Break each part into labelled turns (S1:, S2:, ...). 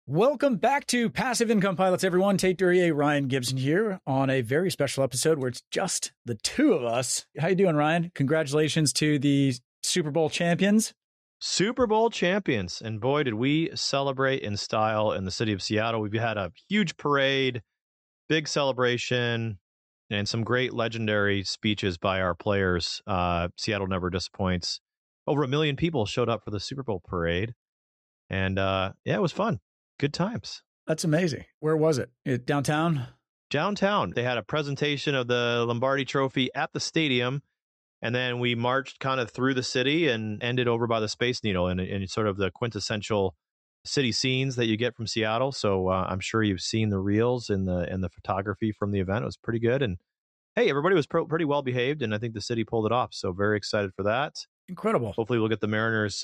S1: Welcome back to Passive Income Pilots, everyone. Tate Duryea, Ryan Gibson here on a very special episode where it's just the two of us. How you doing, Ryan? Congratulations to the Super Bowl champions.
S2: Super Bowl champions. And boy, did we celebrate in style in the city of Seattle. We've had a huge parade, big celebration, and some great legendary speeches by our players. Seattle never disappoints. Over 1 million people showed up for the Super Bowl parade. And it was fun. Good times.
S1: That's amazing. Where was it? Downtown?
S2: Downtown. They had a presentation of the Lombardi Trophy at the stadium. And then we marched kind of through the city and ended over by the Space Needle in sort of the quintessential city scenes that you get from Seattle. So I'm sure you've seen the reels and the photography from the event. It was pretty good. And hey, everybody was pretty well behaved. And I think the city pulled it off. So very excited for that.
S1: Incredible.
S2: Hopefully we'll get the Mariners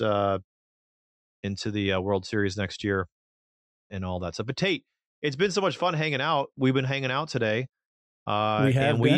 S2: into the World Series next year and all that stuff. But Tate, it's been so much fun hanging out. We've been hanging out today.
S1: We've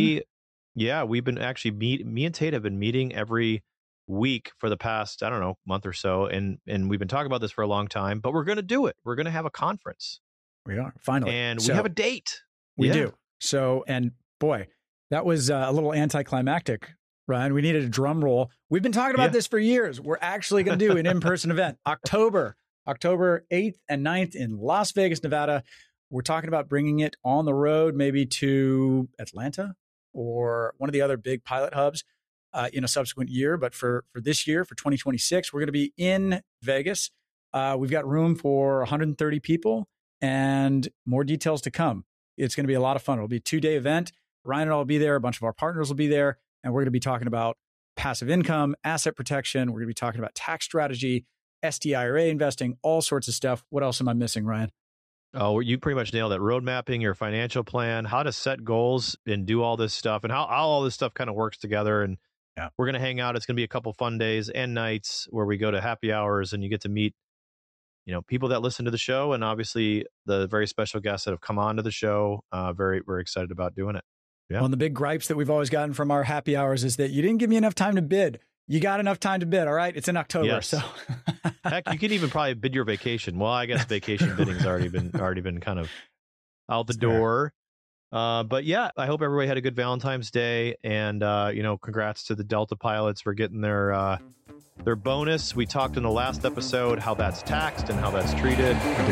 S2: been actually me and Tate have been meeting every week for the past, I don't know, month or so. And we've been talking about this for a long time, but we're going to do it. We're going to have a conference.
S1: We are, finally.
S2: And we have a date.
S1: We do. So, and boy, that was a little anticlimactic, Ryan. We needed a drum roll. We've been talking about this for years. We're actually going to do an in-person event, October 8th and 9th in Las Vegas, Nevada. We're talking about bringing it on the road, maybe to Atlanta or one of the other big pilot hubs in a subsequent year. But for this year, for 2026, we're going to be in Vegas. We've got room for 130 people and more details to come. It's going to be a lot of fun. It'll be a 2-day event. Ryan and I will be there. A bunch of our partners will be there. And we're going to be talking about passive income, asset protection. We're going to be talking about tax strategy, STIRA investing, all sorts of stuff. What else am I missing, Ryan?
S2: Oh, you pretty much nailed it. Road mapping, your financial plan, how to set goals and do all this stuff, and how all this stuff kind of works together. And we're going to hang out. It's going to be a couple fun days and nights where we go to happy hours and you get to meet, people that listen to the show, and obviously the very special guests that have come on to the show. Very, very excited about doing it. Yeah.
S1: One of the big gripes that we've always gotten from our happy hours is that you didn't give me enough time to bid. You got enough time to bid. All right. It's in October.
S2: Yes.
S1: So
S2: heck, you could even probably bid your vacation. Well, I guess vacation bidding's already been kind of out the door. But yeah, I hope everybody had a good Valentine's Day, and congrats to the Delta pilots for getting their bonus. We talked in the last episode how that's taxed and how that's treated.
S1: We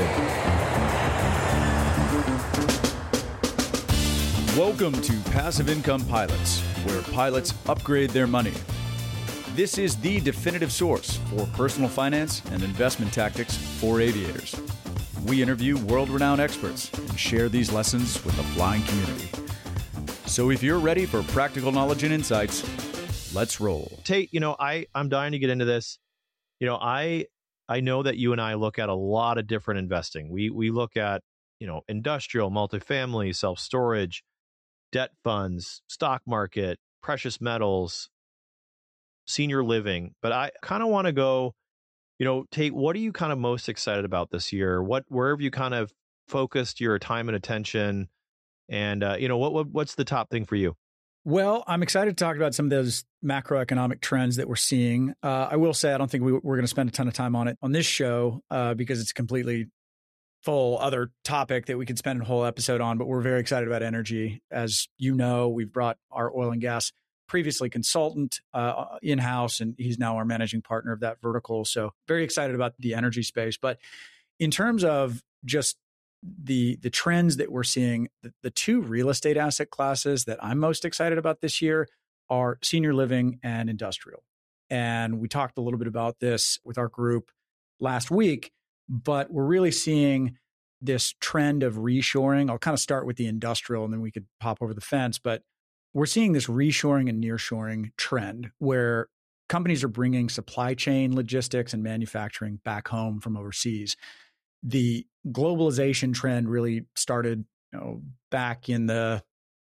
S1: did. Welcome to Passive Income Pilots, where pilots upgrade their money. This is the definitive source for personal finance and investment tactics for aviators. We interview world-renowned experts and share these lessons with the flying community. So if you're ready for practical knowledge and insights, let's roll.
S2: Tate, I'm dying to get into this. I know that you and I look at a lot of different investing. We look at, industrial, multifamily, self-storage, debt funds, stock market, precious metals, senior living. But I kind of want to go, Tate, what are you kind of most excited about this year? Where have you kind of focused your time and attention? And, what's the top thing for you?
S1: Well, I'm excited to talk about some of those macroeconomic trends that we're seeing. I will say, I don't think we're going to spend a ton of time on it on this show because it's a completely full other topic that we could spend a whole episode on, but we're very excited about energy. As you know, we've brought our oil and gas previously consultant in-house, and he's now our managing partner of that vertical. So very excited about the energy space. But in terms of just the trends that we're seeing, the two real estate asset classes that I'm most excited about this year are senior living and industrial. And we talked a little bit about this with our group last week, but we're really seeing this trend of reshoring. I'll kind of start with the industrial and then we could pop over the fence, but we're seeing this reshoring and nearshoring trend where companies are bringing supply chain logistics and manufacturing back home from overseas. The globalization trend really started, back in the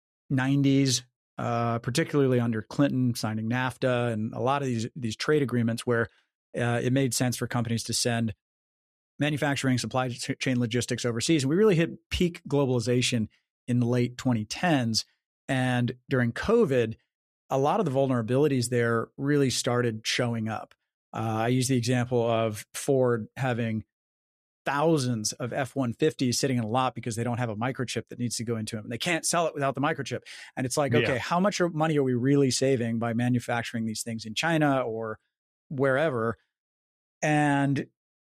S1: 90s, particularly under Clinton signing NAFTA and a lot of these trade agreements where it made sense for companies to send manufacturing, supply chain logistics overseas. And we really hit peak globalization in the late 2010s. And during COVID, a lot of the vulnerabilities there really started showing up. I use the example of Ford having thousands of F-150s sitting in a lot because they don't have a microchip that needs to go into them. And they can't sell it without the microchip. And it's like, okay, how much money are we really saving by manufacturing these things in China or wherever? And,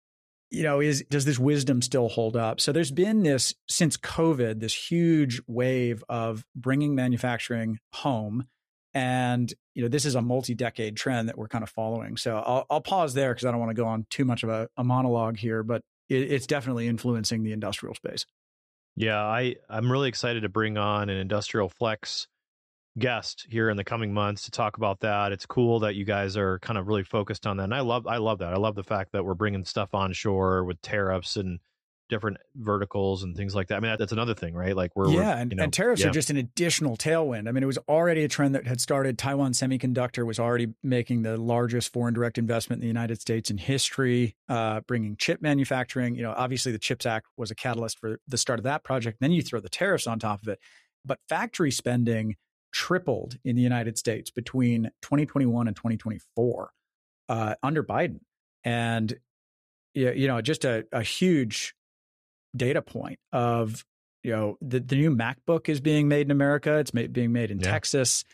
S1: does this wisdom still hold up? So there's been this, since COVID, this huge wave of bringing manufacturing home. And, this is a multi-decade trend that we're kind of following. So I'll pause there because I don't want to go on too much of a monologue here, but it's definitely influencing the industrial space.
S2: Yeah, I'm really excited to bring on an Industrial Flex guest here in the coming months to talk about that. It's cool that you guys are kind of really focused on that. And I love that. I love the fact that we're bringing stuff onshore with tariffs and different verticals and things like that. I mean, that's another thing, right? Like
S1: and tariffs are just an additional tailwind. I mean, it was already a trend that had started. Taiwan Semiconductor was already making the largest foreign direct investment in the United States in history, bringing chip manufacturing. Obviously the CHIPS Act was a catalyst for the start of that project. Then you throw the tariffs on top of it. But factory spending tripled in the United States between 2021 and 2024 under Biden. And, just a huge data point of, the new MacBook is being made in America. It's being made in Texas.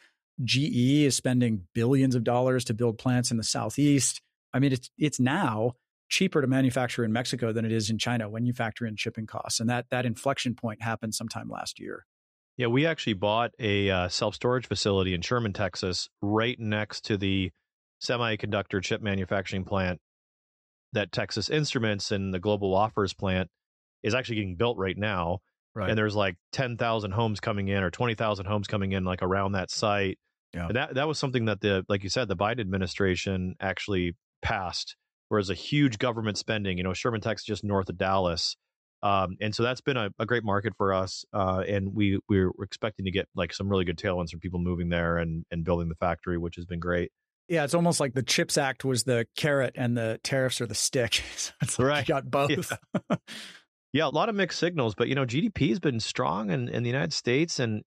S1: GE is spending billions of dollars to build plants in the Southeast. I mean, it's now cheaper to manufacture in Mexico than it is in China when you factor in shipping costs. And that inflection point happened sometime last year.
S2: Yeah, we actually bought a self-storage facility in Sherman, Texas, right next to the semiconductor chip manufacturing plant that Texas Instruments and the Global Offers plant is actually getting built right now. Right. And there's like 10,000 homes coming in or 20,000 homes coming in like around that site. Yeah. And that was something that like you said, the Biden administration actually passed, whereas a huge government spending, Sherman, Texas, just north of Dallas. And so that's been a great market for us. And we're expecting to get like some really good tailwinds from people moving there and building the factory, which has been great.
S1: Yeah, it's almost like the CHIPS Act was the carrot and the tariffs are the stick. So it's like you got both.
S2: Yeah, a lot of mixed signals, but GDP has been strong in the United States. And,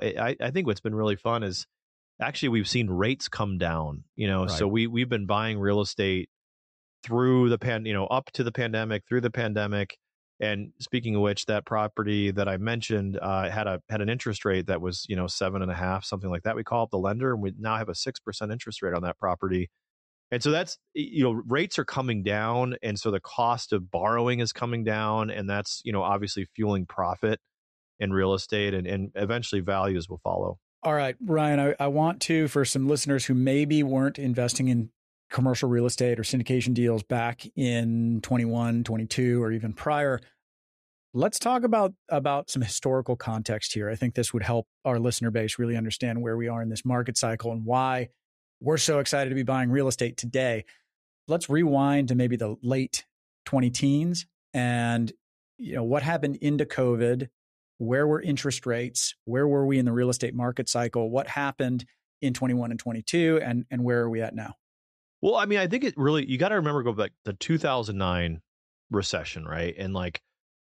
S2: I think what's been really fun is actually we've seen rates come down, right. So we've been buying real estate through the up to the pandemic, through the pandemic. And speaking of which, that property that I mentioned had an interest rate that was 7.5%, something like that. We call up the lender, and we now have a 6% interest rate on that property. And so that's rates are coming down, and so the cost of borrowing is coming down, and that's obviously fueling profit in real estate, and eventually values will follow.
S1: All right, Ryan, I want to, for some listeners who maybe weren't investing in commercial real estate or syndication deals back in 21, 22, or even prior, let's talk about some historical context here. I think this would help our listener base really understand where we are in this market cycle and why we're so excited to be buying real estate today. Let's rewind to maybe the late 20-teens and what happened into COVID. Where were interest rates? Where were we in the real estate market cycle? What happened in 21 and 22, and where are we at now?
S2: Well, I mean, I think you got to remember, go back to the 2009 recession, right? And like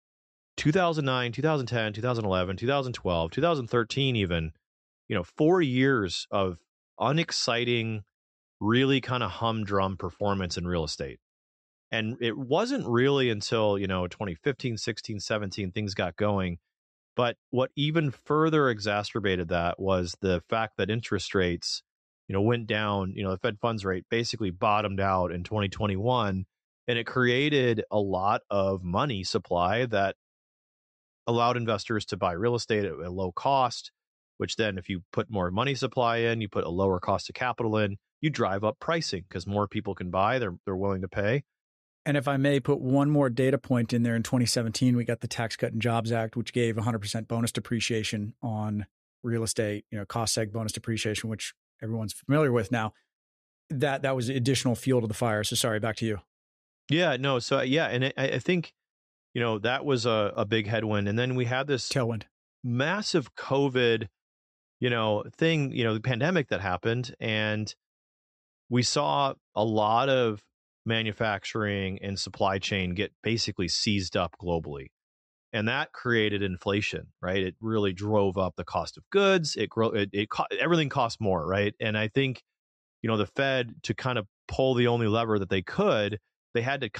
S2: 2009, 2010, 2011, 2012, 2013 even, 4 years of unexciting, really kind of humdrum performance in real estate. And it wasn't really until, 2015, 16, 17, things got going. But what even further exacerbated that was the fact that interest rates went down. The Fed funds rate basically bottomed out in 2021, and it created a lot of money supply that allowed investors to buy real estate at a low cost, which then if you put more money supply in, you put a lower cost of capital in, you drive up pricing because more people can buy, they're willing to pay.
S1: And if I may put one more data point in there, in 2017, we got the Tax Cut and Jobs Act, which gave 100% bonus depreciation on real estate, cost seg bonus depreciation, which everyone's familiar with now. That was additional fuel to the fire. So sorry, back to you.
S2: Yeah, no. So yeah. And I think, that was a big headwind. And then we had this
S1: tailwind,
S2: massive COVID, thing, the pandemic that happened. And we saw a lot of manufacturing and supply chain get basically seized up globally. And that created inflation, right? It really drove up the cost of goods. Everything cost more, right? And I think, the Fed, to kind of pull the only lever that they could, they had to kind of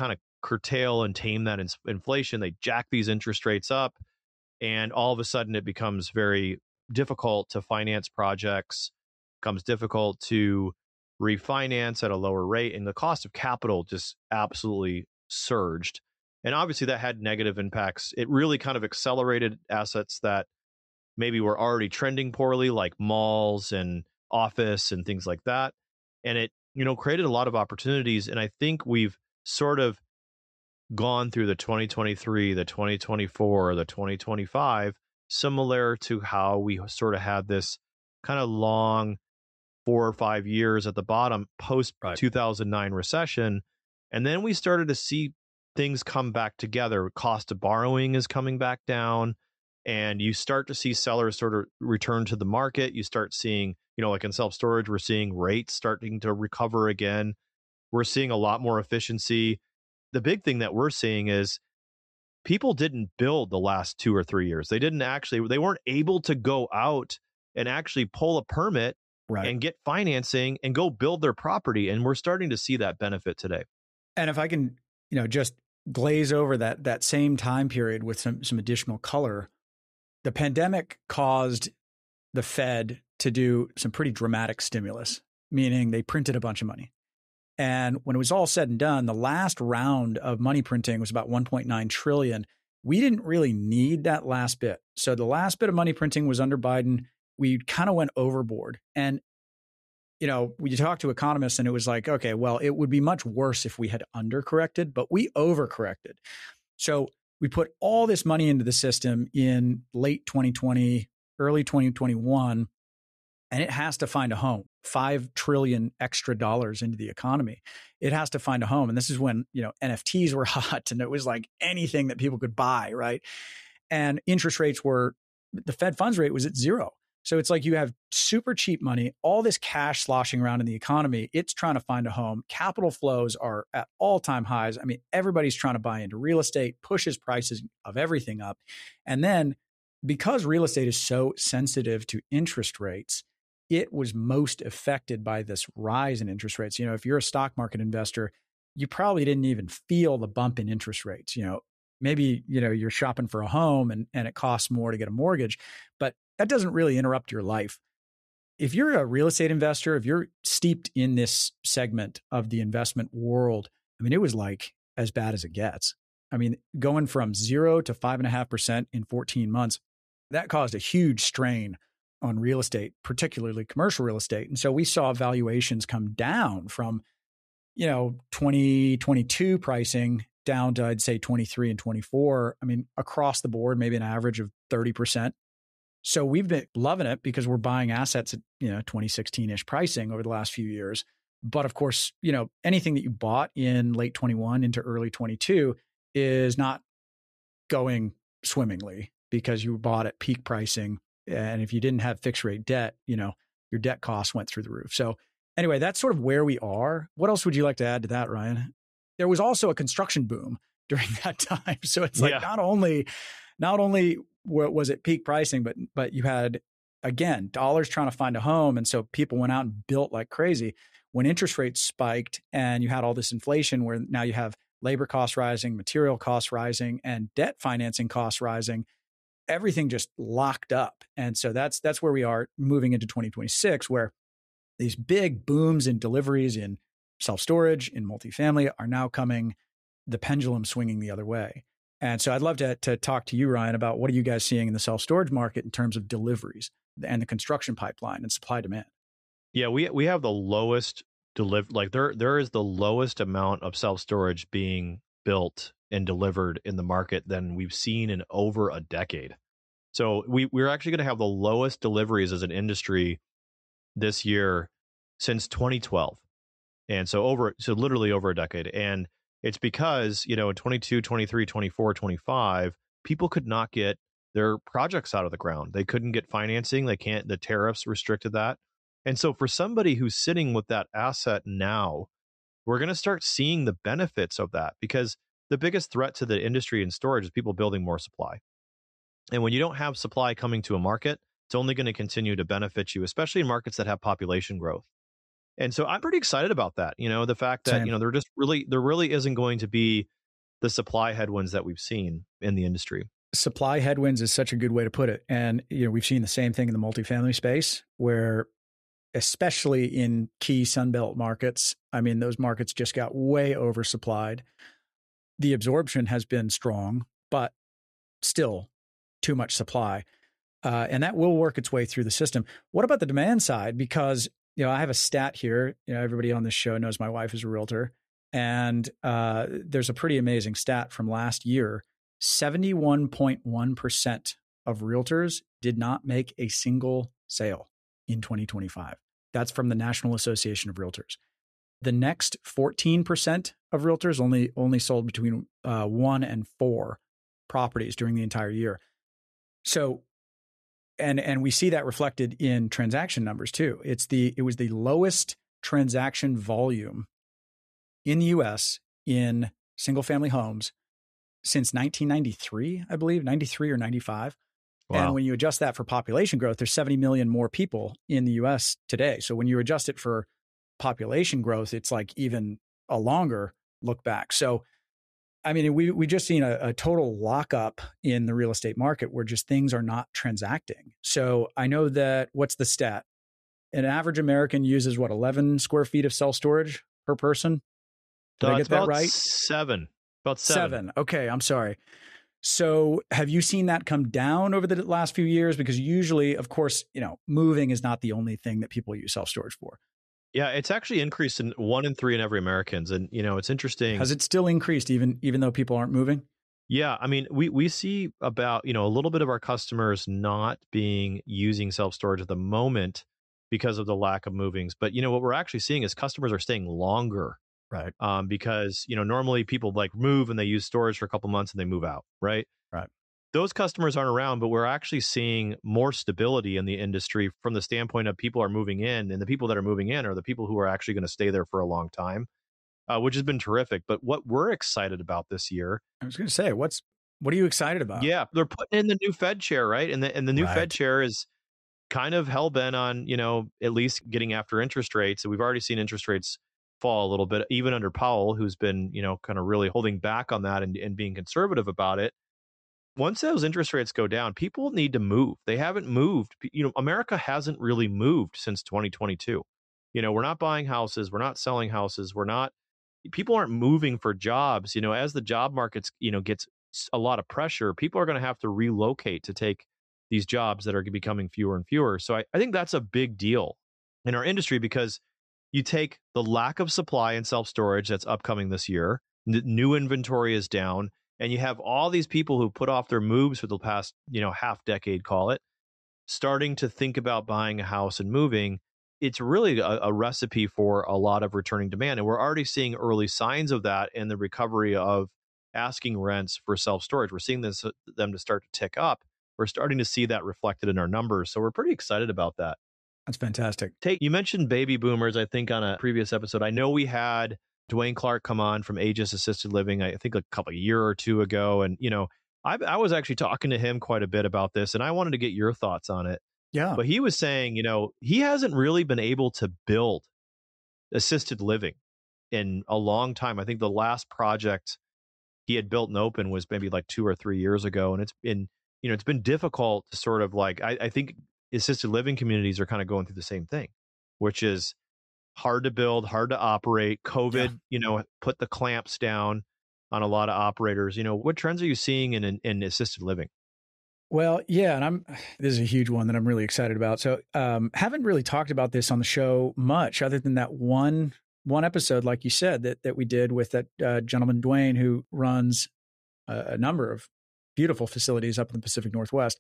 S2: curtail and tame that inflation. They jack these interest rates up, and all of a sudden it becomes very difficult to finance projects, becomes difficult to refinance at a lower rate, and the cost of capital just absolutely surged. And obviously that had negative impacts. It really kind of accelerated assets that maybe were already trending poorly, like malls and office and things like that. And it, created a lot of opportunities. And I think we've sort of gone through the 2023, the 2024, the 2025, similar to how we sort of had this kind of long 4 or 5 years at the bottom post 2009 recession. And then we started to see things come back together. Cost of borrowing is coming back down, and you start to see sellers sort of return to the market. You start seeing, like in self-storage, we're seeing rates starting to recover again. We're seeing a lot more efficiency. The big thing that we're seeing is people didn't build the last 2 or 3 years. They weren't able to go out and actually pull a permit and get financing and go build their property. And we're starting to see that benefit today.
S1: And if I can, just glaze over that same time period with some additional color, the pandemic caused the Fed to do some pretty dramatic stimulus, meaning they printed a bunch of money. And when it was all said and done, the last round of money printing was about 1.9 trillion. We didn't really need that last bit. So the last bit of money printing was under Biden. We kind of went overboard. And, we talked to economists and it was like, okay, well, it would be much worse if we had undercorrected, but we overcorrected. So we put all this money into the system in late 2020, early 2021, and it has to find a home. 5 trillion extra dollars into the economy. It has to find a home. And this is when, NFTs were hot and it was like anything that people could buy, right? And interest rates the Fed funds rate was at 0. So it's like you have super cheap money, all this cash sloshing around in the economy. It's trying to find a home. Capital flows are at all-time highs. I mean, everybody's trying to buy into real estate, pushes prices of everything up. And then because real estate is so sensitive to interest rates, it was most affected by this rise in interest rates. If you're a stock market investor, you probably didn't even feel the bump in interest rates. Maybe, you're shopping for a home and it costs more to get a mortgage, but that doesn't really interrupt your life. If you're a real estate investor, if you're steeped in this segment of the investment world, I mean, it was like as bad as it gets. I mean, going from 0 to 5.5% in 14 months, that caused a huge strain on real estate, particularly commercial real estate. And so we saw valuations come down from, 2022 pricing down to, I'd say, 23 and 24. I mean, across the board, maybe an average of 30%. So we've been loving it because we're buying assets at, 2016-ish pricing over the last few years. But of course, anything that you bought in late 21 into early 22 is not going swimmingly because you bought at peak pricing. And if you didn't have fixed rate debt, your debt costs went through the roof. So anyway, that's sort of where we are. What else would you like to add to that, Ryan? There was also a construction boom during that time. So it's like not only was it peak pricing, but you had, again, dollars trying to find a home. And so people went out and built like crazy. When interest rates spiked and you had all this inflation where now you have labor costs rising, material costs rising, and debt financing costs rising, everything just locked up. And so that's where we are moving into 2026, where these big booms in deliveries in self-storage, in multifamily are now coming, the pendulum swinging the other way. And so I'd love to talk to you, Ryan, about what are you guys seeing in the self-storage market in terms of deliveries and the construction pipeline and supply demand?
S2: Yeah, we have the lowest there is the lowest amount of self-storage being built and delivered in the market than we've seen in over a decade. So we're actually going to have the lowest deliveries as an industry this year since 2012. And so literally over a decade. And it's because, in 22, 23, 24, 25, people could not get their projects out of the ground. They couldn't get financing. The tariffs restricted that. And so for somebody who's sitting with that asset now, we're going to start seeing the benefits of that, because the biggest threat to the industry in storage is people building more supply. And when you don't have supply coming to a market, it's only going to continue to benefit you, especially in markets that have population growth. And so I'm pretty excited about that. The fact that,
S1: Same.
S2: there really isn't going to be the supply headwinds that we've seen in the industry.
S1: Supply headwinds is such a good way to put it. And, we've seen the same thing in the multifamily space where, especially in key Sunbelt markets, I mean, those markets just got way oversupplied. The absorption has been strong, but still too much supply. And that will work its way through the system. What about the demand side? Because, I have a stat here. Everybody on this show knows my wife is a realtor. And there's a pretty amazing stat from last year. 71.1% of realtors did not make a single sale in 2025. That's from the National Association of Realtors. The next 14% of realtors only sold between 1 and 4 properties during the entire year. So, and we see that reflected in transaction numbers too. It was the lowest transaction volume in the U.S. in single family homes since 1993, I believe, 93 or 95. Wow. And when you adjust that for population growth, there's 70 million more people in the U.S. today. So when you adjust it for population growth, it's like even a longer look back. So, I mean, we just seen a total lockup in the real estate market where just things are not transacting. So I know that, what's the stat? An average American uses 11 square feet of self-storage per person? Did I get that right?
S2: About seven.
S1: Okay, I'm sorry. So have you seen that come down over the last few years? Because usually, of course, moving is not the only thing that people use self-storage for.
S2: Yeah, it's actually increased in 1 in 3 in every Americans. And, it's interesting.
S1: Has it still increased even though people aren't moving?
S2: Yeah, I mean, we see about, a little bit of our customers not using self-storage at the moment because of the lack of movings. But, what we're actually seeing is customers are staying longer.
S1: Right.
S2: Because, normally people move and they use storage for a couple months and they move out. Right.
S1: Right.
S2: Those customers aren't around, but we're actually seeing more stability in the industry from the standpoint of people are moving in, and the people that are moving in are the people who are actually going to stay there for a long time, which has been terrific. But what we're excited about this year,
S1: I was going to say, what are you excited about?
S2: Yeah, they're putting in the new Fed chair, right? And the new Fed chair is kind of hell-bent on, at least getting after interest rates. And we've already seen interest rates fall a little bit, even under Powell, who's been, kind of really holding back on that and being conservative about it. Once those interest rates go down, people need to move. They haven't moved. America hasn't really moved since 2022. We're not buying houses. We're not selling houses. People aren't moving for jobs. As the job markets, gets a lot of pressure, people are going to have to relocate to take these jobs that are becoming fewer and fewer. So I think that's a big deal in our industry, because you take the lack of supply in self-storage that's upcoming this year, new inventory is down, and you have all these people who put off their moves for the past, half decade, call it, starting to think about buying a house and moving. It's really a recipe for a lot of returning demand. And we're already seeing early signs of that in the recovery of asking rents for self-storage. We're seeing them to start to tick up. We're starting to see that reflected in our numbers. So we're pretty excited about that.
S1: That's fantastic.
S2: You mentioned baby boomers, I think, on a previous episode. I know we had Dwayne Clark come on from Aegis Assisted Living, I think a year or two ago. And, I was actually talking to him quite a bit about this, and I wanted to get your thoughts on it.
S1: Yeah.
S2: But he was saying, he hasn't really been able to build assisted living in a long time. I think the last project he had built and open was maybe 2 or 3 years ago. And it's been difficult to sort of I think assisted living communities are kind of going through the same thing, which is hard to build, hard to operate. COVID, put the clamps down on a lot of operators. What trends are you seeing in assisted living?
S1: Well, yeah, and this is a huge one that I'm really excited about. So, haven't really talked about this on the show much, other than that one episode, like you said, that we did with that gentleman Dwayne, who runs a number of beautiful facilities up in the Pacific Northwest.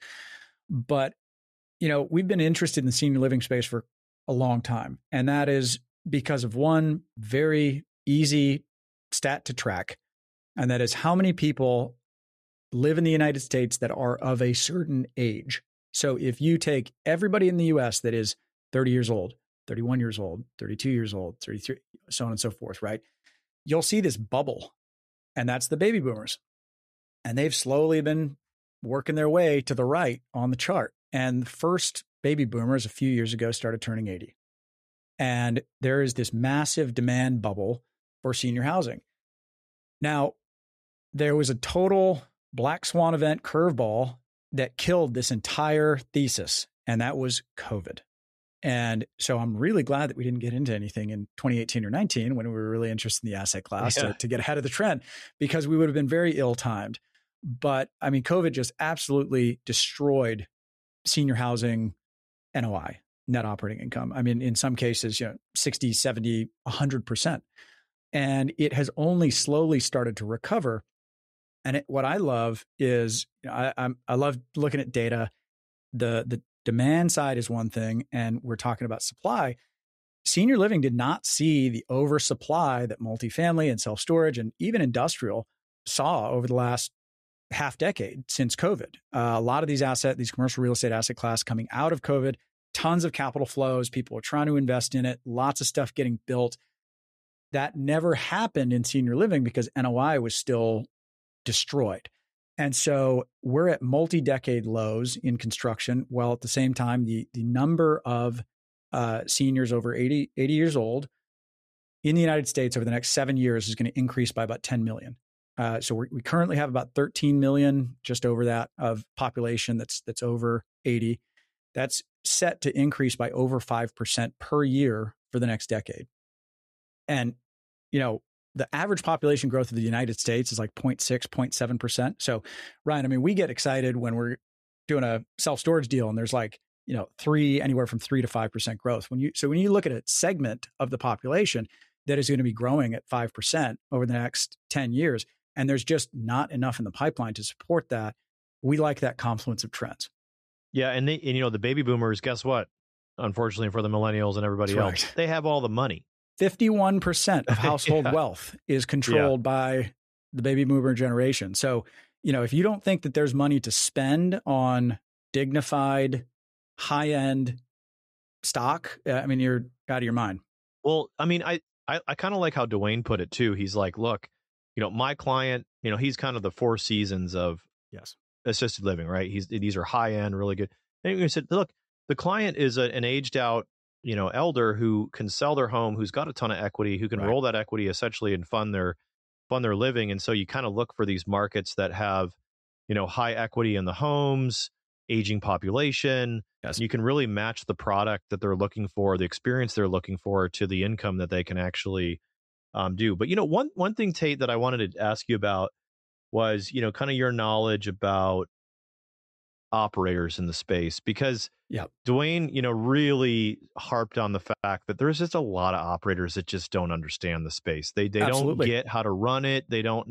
S1: But we've been interested in the senior living space for a long time, and that is because of one very easy stat to track, and that is how many people live in the United States that are of a certain age. So if you take everybody in the US that is 30 years old, 31 years old, 32 years old, 33, so on and so forth, right? You'll see this bubble, and that's the baby boomers. And they've slowly been working their way to the right on the chart. And the first baby boomers a few years ago started turning 80. And there is this massive demand bubble for senior housing. Now, there was a total black swan event curveball that killed this entire thesis, and that was COVID. And so I'm really glad that we didn't get into anything in 2018 or 19 when we were really interested in the asset class to get ahead of the trend, because we would have been very ill-timed. But I mean, COVID just absolutely destroyed senior housing NOI, net operating income. I mean, in some cases, 60, 70, 100%. And it has only slowly started to recover. And what I love is, I love looking at data. The demand side is one thing, and we're talking about supply. Senior living did not see the oversupply that multifamily and self-storage and even industrial saw over the last half decade since COVID. A lot of these commercial real estate asset class coming out of COVID, tons of capital flows. People are trying to invest in it. Lots of stuff getting built. That never happened in senior living because NOI was still destroyed. And so we're at multi-decade lows in construction, while at the same time, the number of seniors over 80 years old in the United States over the next 7 years is going to increase by about 10 million. So we currently have about 13 million, just over that, of population that's over 80. That's set to increase by over 5% per year for the next decade. And, the average population growth of the United States is like 0.6, 0.7%. So, Ryan, I mean, we get excited when we're doing a self-storage deal and there's like, anywhere from 3 to 5% growth. When you look at a segment of the population that is going to be growing at 5% over the next 10 years, and there's just not enough in the pipeline to support that, we like that confluence of trends.
S2: Yeah. And the baby boomers, guess what? Unfortunately for the millennials and everybody else, they have all the money.
S1: 51% of household wealth is controlled by the baby boomer generation. So, if you don't think that there's money to spend on dignified, high-end stock, I mean, you're out of your mind.
S2: Well, I mean, I kind of like how Dwayne put it too. He's like, look, my client, he's kind of the Four Seasons of assisted living, right? These are high-end, really good. And he said, look, the client is an aged out, elder who can sell their home, who's got a ton of equity, who can roll that equity essentially and fund their living. And so you kind of look for these markets that have, high equity in the homes, aging population. Yes. You can really match the product that they're looking for, the experience they're looking for, to the income that they can actually do. But, one thing, Tate, that I wanted to ask you about was, kind of your knowledge about operators in the space, because Dwayne, really harped on the fact that there's just a lot of operators that just don't understand the space. They don't get how to run it. They don't,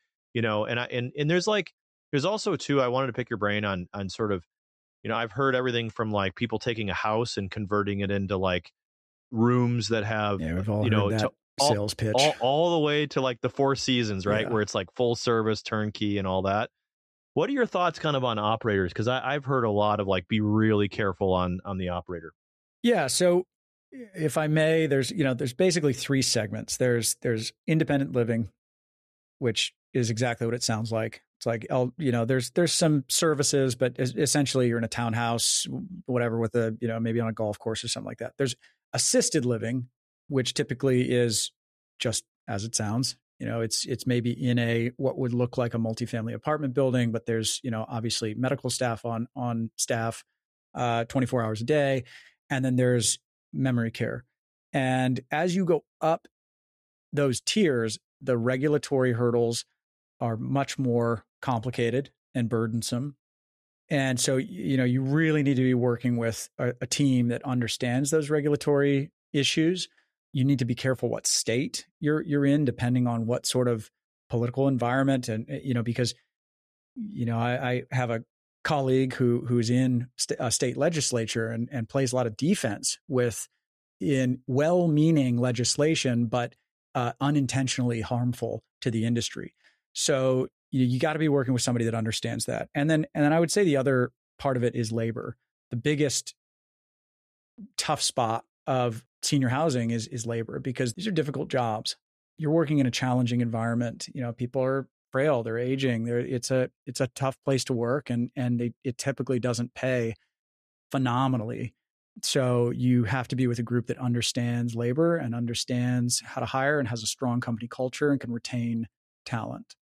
S2: and there's also too, I wanted to pick your brain on sort of, I've heard everything from like people taking a house and converting it into like rooms that have,
S1: we've all heard that sales pitch
S2: all the way to like the Four Seasons, right? Where it's like full service, turnkey and all that. What are your thoughts kind of on operators? Because I've heard a lot of like, be really careful on the operator.
S1: Yeah. So if I may, there's basically three segments. There's independent living, which is exactly what it sounds like. It's like, there's some services, but essentially you're in a townhouse, whatever, with maybe on a golf course or something like that. There's assisted living, which typically is just as it sounds. It's maybe in what would look like a multifamily apartment building, but there's, obviously medical staff on staff 24 hours a day. And then there's memory care. And as you go up those tiers, the regulatory hurdles are much more complicated and burdensome. And so, you really need to be working with a team that understands those regulatory issues. You need to be careful what state you're in, depending on what sort of political environment. And, because, I have a colleague who's in a state legislature and plays a lot of defense in well-meaning legislation, but unintentionally harmful to the industry. So you got to be working with somebody that understands that. And then I would say the other part of it is labor. The biggest tough spot of senior housing is labor, because these are difficult jobs. You're working in a challenging environment. People are frail, they're aging. It's a tough place to work, and it typically doesn't pay phenomenally. So you have to be with a group that understands labor and understands how to hire and has a strong company culture and can retain talent.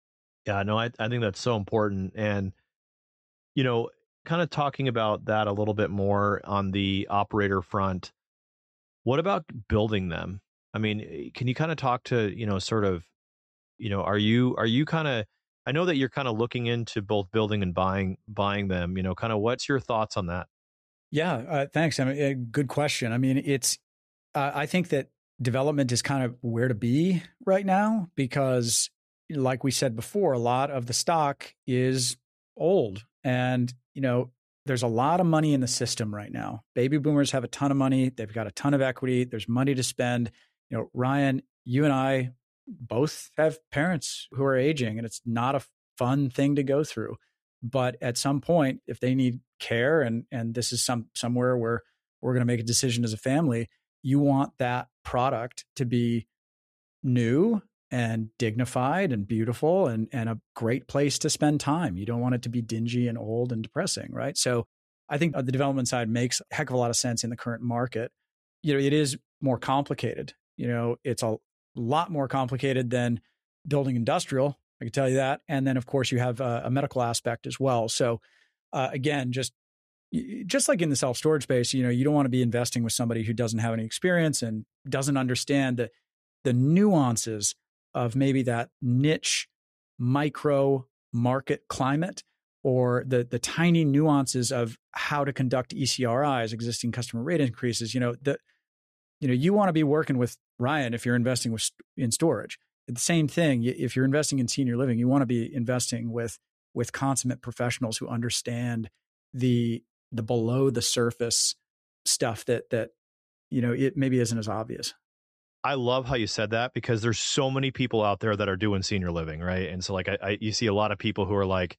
S2: Yeah, no, I think that's so important. And, you know, kind of talking about that a little bit more on the operator front, what about building them? I mean, can you kind of talk to, sort of, are you kind of, I know that you're kind of looking into both building and buying them, kind of what's your thoughts on that?
S1: Yeah, thanks. I mean, good question. I mean, I think that development is kind of where to be right now because, like we said before, a lot of the stock is old, and there's a lot of money in the system right now. Baby boomers have a ton of money; they've got a ton of equity. There's money to spend. Ryan, you and I both have parents who are aging, and it's not a fun thing to go through. But at some point, if they need care, and this is somewhere where we're going to make a decision as a family, you want that product to be new and dignified and beautiful and a great place to spend time. You don't want it to be dingy and old and depressing, right? So I think the development side makes a heck of a lot of sense in the current market. It is more complicated. It's a lot more complicated than building industrial. I can tell you that. And then, of course, you have a medical aspect as well. So again, just like in the self-storage space, you don't want to be investing with somebody who doesn't have any experience and doesn't understand the nuances of maybe that niche micro market climate or the tiny nuances of how to conduct ECRIs, existing customer rate increases. You want to be working with Ryan if you're investing in storage. The same thing, if you're investing in senior living, you want to be investing with consummate professionals who understand the below the surface stuff that it maybe isn't as obvious.
S2: I love how you said that because there's so many people out there that are doing senior living, right? And so like you see a lot of people who are like,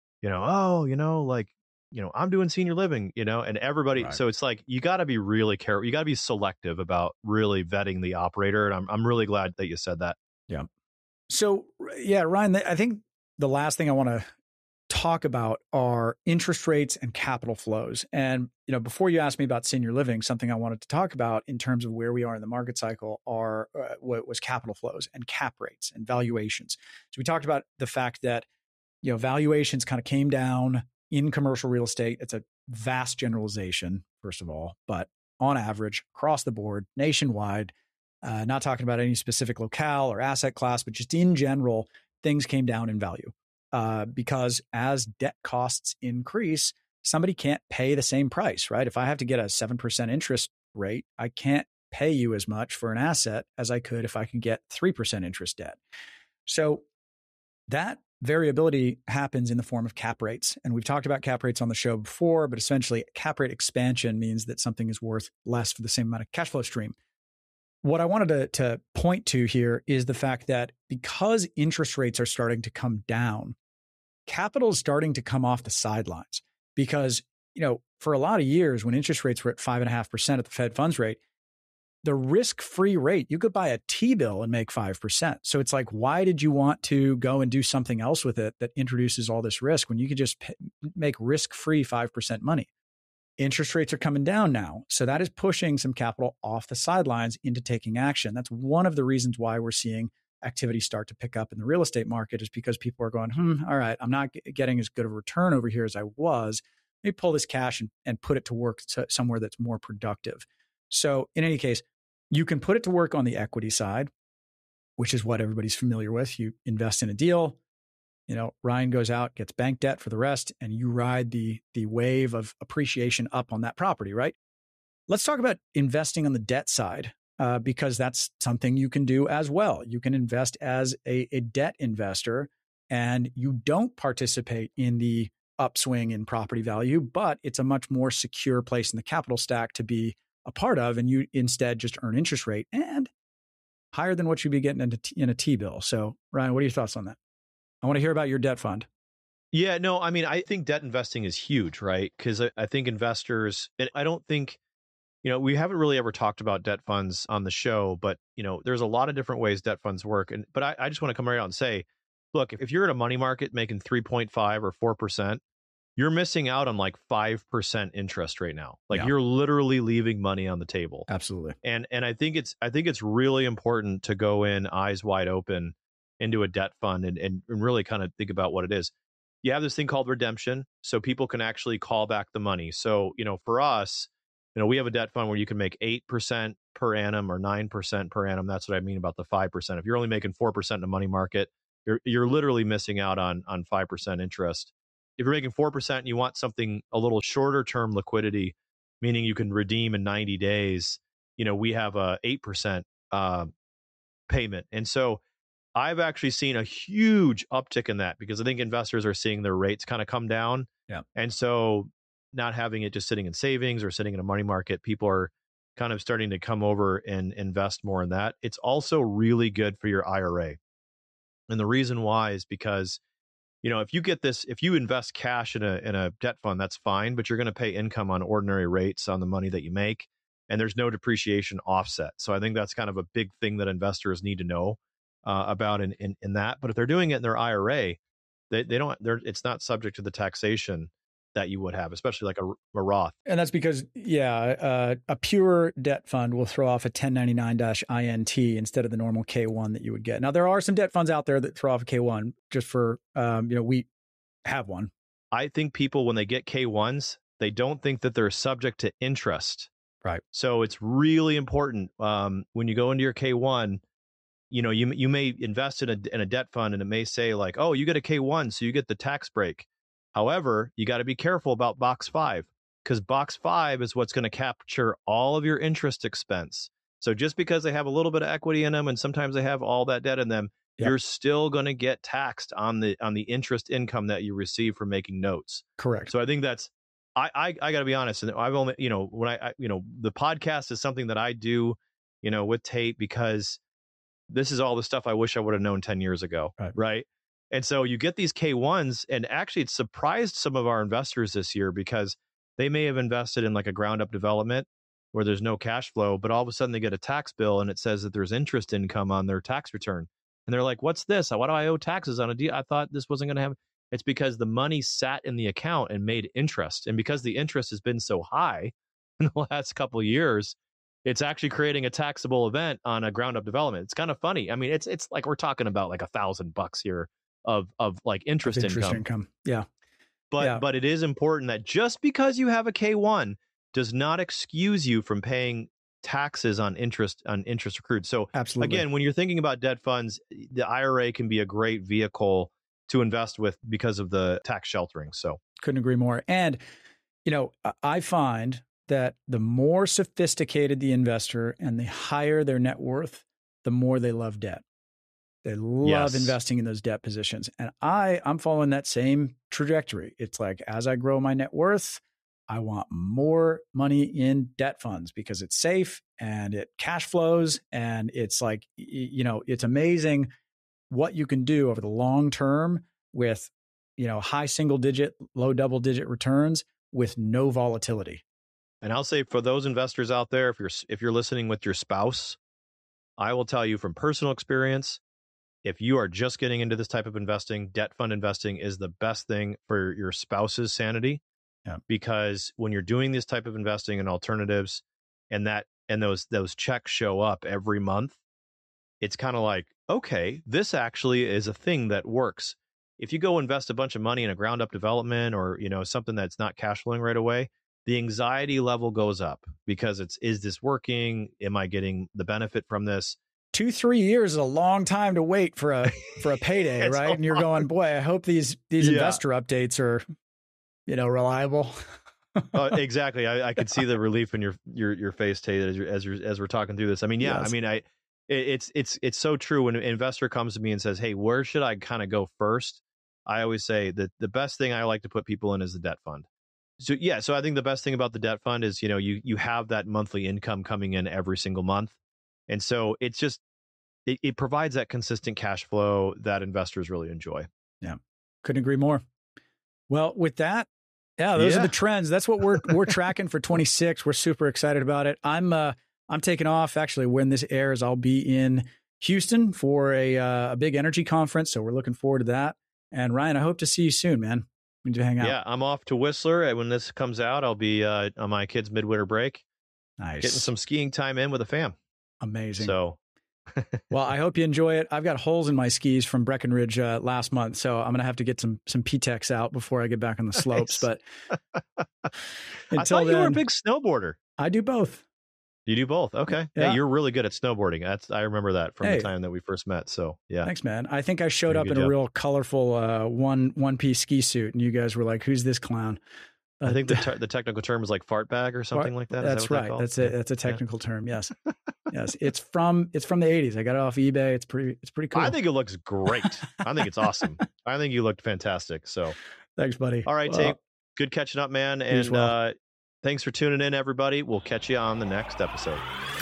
S2: I'm doing senior living, and everybody. Right. So it's like you got to be really careful. You got to be selective about really vetting the operator. And I'm really glad that you said that.
S1: Yeah. So yeah, Ryan, I think the last thing I want to talk about are interest rates and capital flows. And, before you asked me about senior living, something I wanted to talk about in terms of where we are in the market cycle are what was capital flows and cap rates and valuations. So we talked about the fact that, valuations kind of came down in commercial real estate. It's a vast generalization, first of all, but on average, across the board, nationwide, not talking about any specific locale or asset class, but just in general, things came down in value. Because as debt costs increase, somebody can't pay the same price, right? If I have to get a 7% interest rate, I can't pay you as much for an asset as I could if I could get 3% interest debt. So that variability happens in the form of cap rates. And we've talked about cap rates on the show before, but essentially cap rate expansion means that something is worth less for the same amount of cash flow stream. What I wanted to point to here is the fact that because interest rates are starting to come down, capital is starting to come off the sidelines because, for a lot of years when interest rates were at 5.5% at the Fed funds rate, the risk-free rate, you could buy a T-bill and make 5%. So it's like, why did you want to go and do something else with it that introduces all this risk when you could just make risk-free 5% money? Interest rates are coming down now. So that is pushing some capital off the sidelines into taking action. That's one of the reasons why we're seeing activity start to pick up in the real estate market, is because people are going, all right, I'm not getting as good of a return over here as I was. Let me pull this cash and put it to work somewhere that's more productive. So in any case, you can put it to work on the equity side, which is what everybody's familiar with. You invest in a deal, Ryan goes out, gets bank debt for the rest, and you ride the wave of appreciation up on that property, right? Let's talk about investing on the debt side. Because that's something you can do as well. You can invest as a debt investor and you don't participate in the upswing in property value, but it's a much more secure place in the capital stack to be a part of. And you instead just earn interest rate and higher than what you'd be getting in a T-bill. So Ryan, what are your thoughts on that? I want to hear about your debt fund.
S2: Yeah, no, I mean, I think debt investing is huge, right? Because I think investors, and I don't think, we haven't really ever talked about debt funds on the show, but, there's a lot of different ways debt funds work. But I just want to come right out and say, look, if you're at a money market making 3.5 or 4%, you're missing out on like 5% interest right now. Like you're literally leaving money on the table.
S1: Absolutely.
S2: And I think it's really important to go in eyes wide open into a debt fund and really kind of think about what it is. You have this thing called redemption, so people can actually call back the money. So, for us, we have a debt fund where you can make 8% per annum or 9% per annum. That's what I mean about the 5%. If you're only making 4% in the money market, you're literally missing out on 5% interest. If you're making 4% and you want something a little shorter term liquidity, meaning you can redeem in 90 days, we have a 8% payment. And so I've actually seen a huge uptick in that because I think investors are seeing their rates kind of come down.
S1: Yeah.
S2: And so not having it just sitting in savings or sitting in a money market, people are kind of starting to come over and invest more in that. It's also really good for your IRA. And the reason why is because, if you invest cash in a debt fund, that's fine, but you're going to pay income on ordinary rates on the money that you make, and there's no depreciation offset. So I think that's kind of a big thing that investors need to know about in that. But if they're doing it in their IRA, it's not subject to the taxation that you would have, especially like a Roth.
S1: And that's because, a pure debt fund will throw off a 1099-INT instead of the normal K1 that you would get. Now, there are some debt funds out there that throw off a K1 just for, we have one.
S2: I think people, when they get K1s, they don't think that they're subject to interest.
S1: Right.
S2: So it's really important when you go into your K1, you may invest in a debt fund and it may say like, oh, you get a K1, so you get the tax break. However, you got to be careful about box 5 because box 5 is what's going to capture all of your interest expense. So just because they have a little bit of equity in them and sometimes they have all that debt in them, you're still going to get taxed on the interest income that you receive from making notes.
S1: Correct.
S2: So I think that's, I got to be honest, and I've only, when the podcast is something that I do, with Tate because this is all the stuff I wish I would have known 10 years ago. Right. And so you get these K1s, and actually it surprised some of our investors this year because they may have invested in like a ground up development where there's no cash flow, but all of a sudden they get a tax bill and it says that there's interest income on their tax return. And they're like, what's this? Why do I owe taxes on a deal? I thought this wasn't going to happen. It's because the money sat in the account and made interest. And because the interest has been so high in the last couple of years, it's actually creating a taxable event on a ground up development. It's kind of funny. I mean, it's like we're talking about like $1,000 here of like interest income.
S1: Yeah.
S2: But it is important that just because you have a K1 does not excuse you from paying taxes on interest accrued. So
S1: absolutely.
S2: Again, when you're thinking about debt funds, the IRA can be a great vehicle to invest with because of the tax sheltering. So
S1: couldn't agree more. And, I find that the more sophisticated the investor and the higher their net worth, the more they love debt. They love investing in those debt positions. And I'm following that same trajectory. It's like, as I grow my net worth, I want more money in debt funds because it's safe and it cash flows. And it's like, it's amazing what you can do over the long term with, high single digit, low double digit returns with no volatility.
S2: And I'll say for those investors out there, if you're listening with your spouse, I will tell you from personal experience, if you are just getting into this type of investing, debt fund investing is the best thing for your spouse's sanity.
S1: Yeah.
S2: Because when you're doing this type of investing in alternatives and those checks show up every month, it's kind of like, okay, this actually is a thing that works. If you go invest a bunch of money in a ground up development or, something that's not cash flowing right away, the anxiety level goes up because is this working? Am I getting the benefit from this?
S1: 2-3 years is a long time to wait for a payday, right? And you're going, boy, I hope these investor updates are, reliable.
S2: Exactly. I could see the relief in your face, Tate, as we're talking through this. I mean, yes. I mean, it's so true when an investor comes to me and says, hey, where should I kind of go first? I always say that the best thing I like to put people in is the debt fund. So I think the best thing about the debt fund is, you have that monthly income coming in every single month. And so it's just, it provides that consistent cash flow that investors really enjoy.
S1: Yeah. Couldn't agree more. Well, with that, those are the trends. That's what we're tracking for 26. We're super excited about it. I'm taking off. Actually, when this airs, I'll be in Houston for a big energy conference. So we're looking forward to that. And Ryan, I hope to see you soon, man. We need to hang out.
S2: Yeah, I'm off to Whistler. When this comes out, I'll be on my kids' midwinter break.
S1: Nice.
S2: Getting some skiing time in with the fam.
S1: Amazing.
S2: So
S1: Well, I hope you enjoy it. I've got holes in my skis from Breckenridge last month, so I'm going to have to get some P-Tex out before I get back on the slopes.
S2: Nice.
S1: But
S2: I thought you were a big snowboarder.
S1: I do both.
S2: You do both. Okay.
S1: Yeah.
S2: Hey, you're really good at snowboarding. I remember that from the time that we first met. So yeah.
S1: Thanks, man. I think I showed up in a real colorful one piece ski suit, and you guys were like, "Who's this clown?"
S2: I think the technical term is like fart bag or something like that.
S1: That's right. That's it. That's a technical term. Yes. Yes. It's from the 80s. I got it off eBay. It's pretty cool.
S2: I think it looks great. I think it's awesome. I think you looked fantastic. So
S1: thanks, buddy.
S2: All right, Tate. Good catching up, man. And thanks for tuning in, everybody. We'll catch you on the next episode.